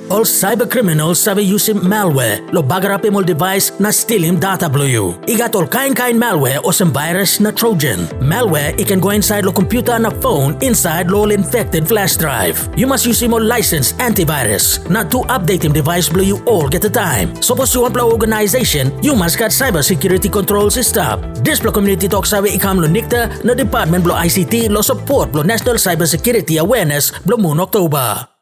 All cybercriminals sabi using malware lo bagarap imong device na steal him data blo you. Igat all kind malware o some virus na Trojan. Malware it can go inside lo computer na phone inside lo infected flash drive. You must use imong licensed antivirus not to update him device blo you all get the time. Suppose you want pla organization, you must got cybersecurity control system. This pla community talk sabi ikam lo nikta na department blo ICT lo support blo National Cybersecurity Awareness blo Moon October.